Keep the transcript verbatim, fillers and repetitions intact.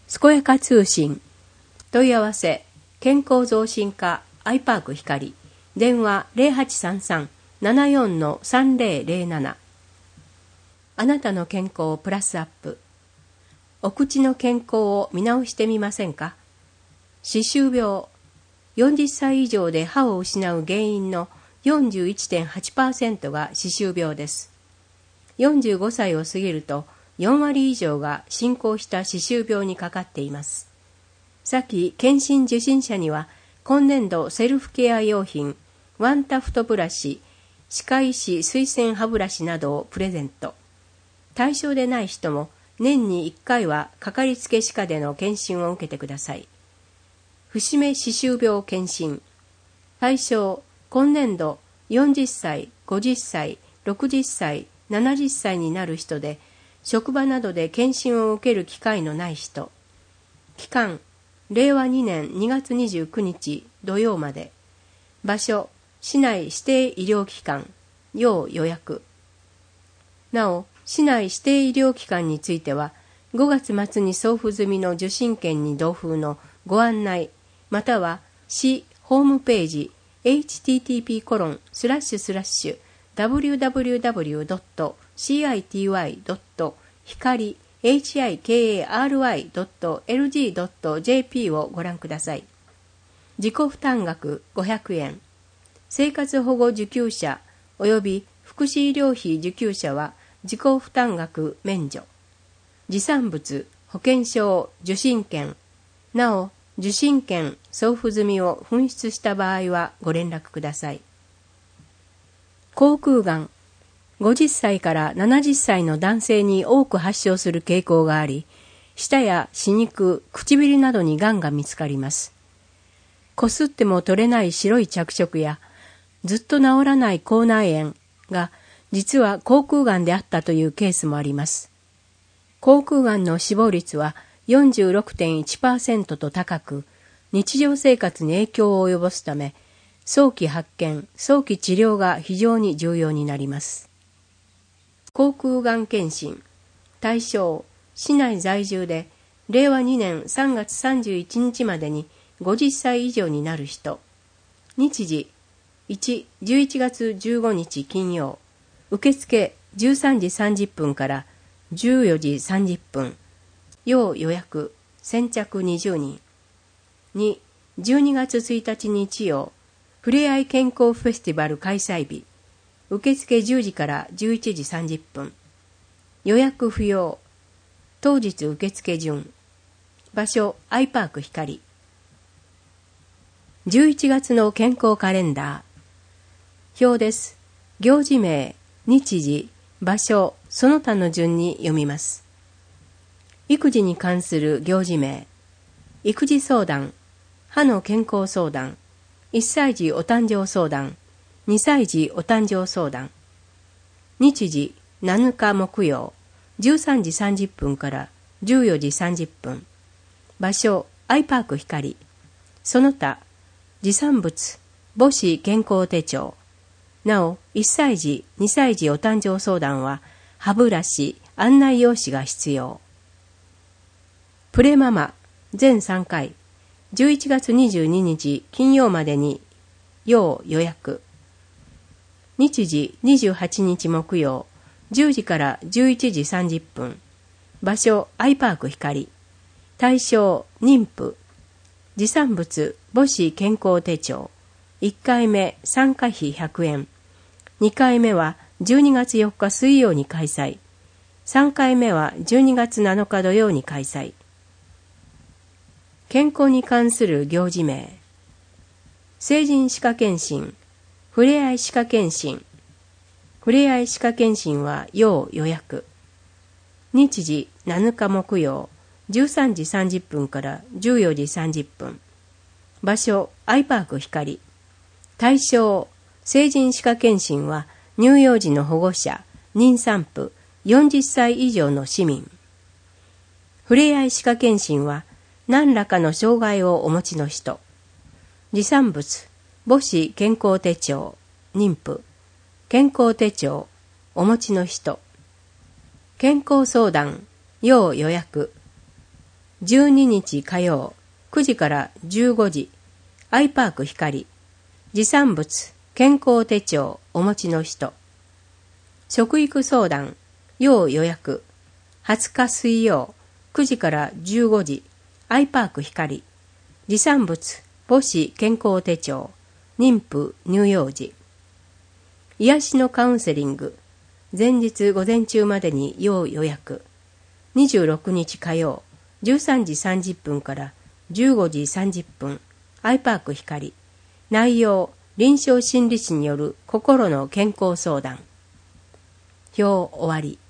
健やか通信問い合わせ健康増進課アイパーク光電話 ゼロはちさんさん ななよん さんぜろぜろなな。あなたの健康をプラスアップ。お口の健康を見直してみませんか？歯周病。よんじゅっさい以上で歯を失う原因の よんじゅういってんはちパーセント が歯周病です。よんじゅうごさいを過ぎるとよんわり以上が進行した歯周病にかかっています。先検診受診者には今年度セルフケア用品ワンタフトブラシ、歯科医師推薦歯ブラシなどをプレゼント。対象でない人も年にいっかいはかかりつけ歯科での検診を受けてください。節目歯周病検診。対象今年度よんじゅっさい、ごじゅっさい、ろくじゅっさい、ななじゅっさいになる人で職場などで検診を受ける機会のない人。期間れいわにねんにがつにじゅうくにち土曜まで。場所市内指定医療機関要予約。なお市内指定医療機関についてはごがつ末に送付済みの受診券に同封のご案内または市ホームページ エイチティーティーピーコロンスラッシュスラッシュダブリューダブリューダブリュードットシーアイティーワイドット光 エイチアイケーエーアールワイドットエルジードットジェーピー をご覧ください。自己負担額ごひゃくえん。生活保護受給者及び福祉医療費受給者は自己負担額免除。持参物保険証受診券。なお受診券送付済みを紛失した場合はご連絡ください。口腔がん。ごじゅっさいからななじゅっさいの男性に多く発症する傾向があり、舌や歯肉、唇などにがんが見つかります。こすっても取れない白い着色や、ずっと治らない口内炎が実は口腔がんであったというケースもあります。口腔がんの死亡率は よんじゅうろくてんいちパーセント と高く、日常生活に影響を及ぼすため、早期発見、早期治療が非常に重要になります。口腔がん検診。対象、市内在住で、れいわにねんさんがつさんじゅういちにちまでにごじゅっさい以上になる人。日時、いち、じゅういちがつじゅうごにち金曜。受付じゅうさんじさんじゅっぷんからじゅうよじさんじゅっぷん。要予約、先着にじゅうにん。に、じゅうにがつついたち日曜。ふれあい健康フェスティバル開催日。受付じゅうじからじゅういちじさんじゅっぷん。予約不要。当日受付順。場所、アイパーク光。じゅういちがつの健康カレンダー。表です。行事名、日時、場所、その他の順に読みます。育児に関する行事名。育児相談、歯の健康相談、いっさい児お誕生相談、にさい児お誕生相談。日時なのか木曜、じゅうさんじさんじゅっぷんからじゅうよじさんじゅっぷん。場所、アイパーク光。その他、持参物、母子健康手帳。なお、いっさい児、にさい児お誕生相談は、歯ブラシ、案内用紙が必要。プレママ、全さんかい、じゅういちがつにじゅうににち金曜までに、要予約。日時にじゅうはちにち木曜、じゅうじからじゅういちじさんじゅっぷん。場所、アイパーク光。対象、妊婦。持参物、母子健康手帳。いっかいめ、参加費ひゃくえん。にかいめはじゅうにがつよっか水曜に開催。さんかいめはじゅうにがつなのか土曜に開催。健康に関する行事名。成人歯科検診。ふれあい歯科検診。ふれあい歯科検診は要予約。日時なのか木曜、じゅうさんじさんじゅっぷんからじゅうよじさんじゅっぷん。場所、アイパーク光。対象、成人歯科検診は乳幼児の保護者、妊産婦、よんじゅっさい以上の市民。ふれあい歯科検診は何らかの障害をお持ちの人。持参物、母子健康手帳、妊婦、健康手帳、お持ちの人。健康相談、要予約。 じゅうににち火曜くじからじゅうごじ、アイパーク光、持参物、健康手帳お持ちの人。食育相談、要予約、はつか水曜くじからじゅうごじ、アイパーク光、持参物、母子健康手帳、妊婦乳幼児。癒しのカウンセリング、前日午前中までに要予約。にじゅうろくにち火曜、じゅうさんじさんじゅっぷんからじゅうごじさんじゅっぷん、アイパーク光。内容、臨床心理士による心の健康相談。表終わり。